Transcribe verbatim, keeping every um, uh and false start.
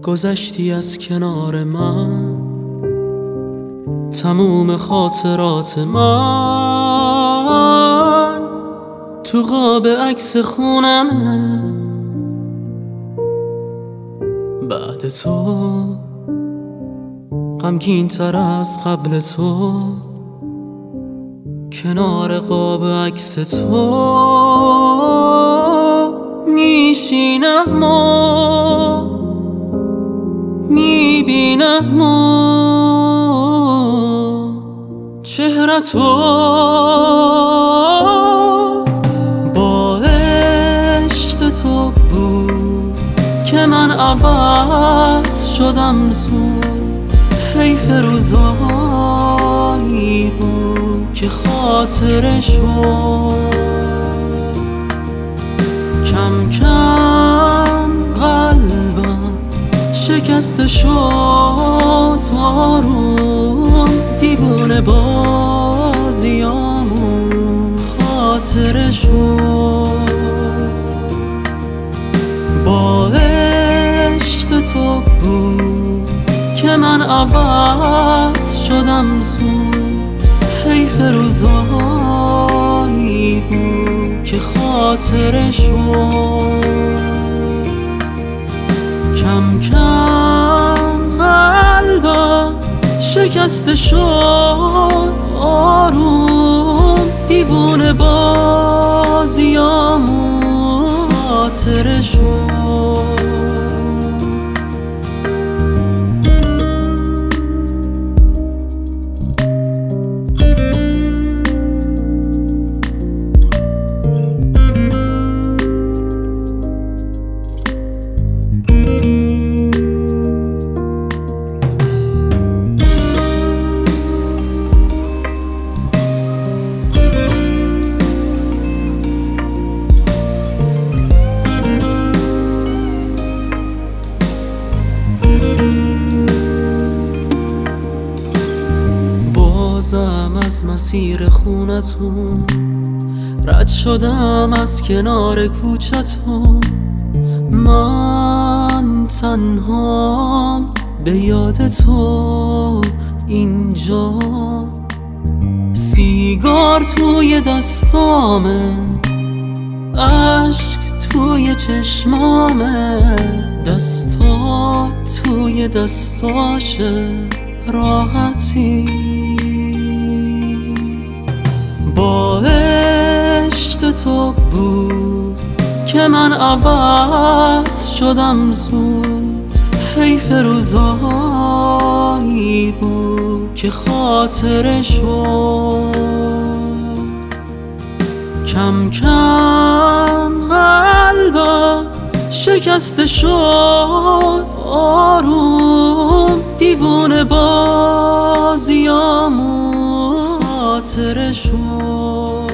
گذشتی از کنار من، تموم خاطرات من تو قاب عکس خونمه. بعد تو غمگین تر از قبل تو، کنار قاب عکس تو میشینم و میبینم و چهرتو. با عشق تو بود که من عوض شدم زود، حیف روزایی بود که خاطره شد. کم کم قلبم شکسته شد، آروم دیوونه بازیامون خاطره شد. با عشق تو بود که من عوض شدم زود، حیف روزایی بود که خاطره شد. کم کم قلبم شکسته شد، آروم دیوونه بازیامون خاطره شد. بازم از مسیر خونتون رد شدم، از کنار کوچتون. من تنهام به یاد تو اینجا، سیگار توی دستامه، اشک توی چشمامه، دستا توی دستاشه راحتی. با عشق تو بود که من عوض شدم زود، حیف روزایی بود که خاطره شد. کم کم قلبم شکسته شد، آروم دیوونه بازیامون خاطره شد.